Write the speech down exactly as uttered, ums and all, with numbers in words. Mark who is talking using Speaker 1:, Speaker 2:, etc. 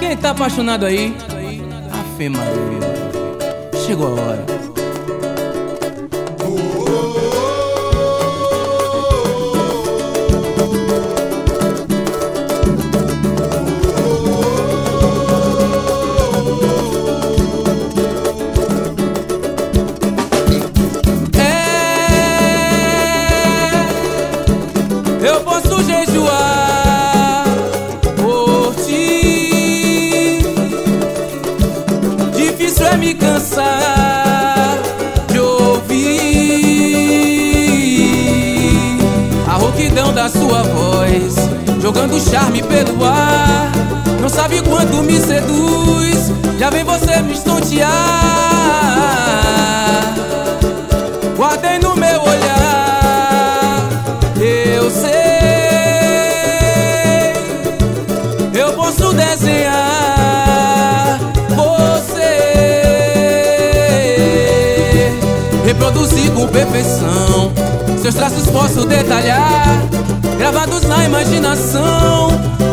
Speaker 1: Quem tá apaixonado aí? Afe Maria, chegou a hora.
Speaker 2: Eu posso jejuar por ti. Difícil é me cansar de ouvir a rouquidão da sua voz, jogando charme pelo ar. Não sabe quanto me seduz, já vem você me estontear. Guardei no meu olhar, eu sei, eu posso desenhar você, reproduzir com perfeição, seus traços posso detalhar, gravados na imaginação.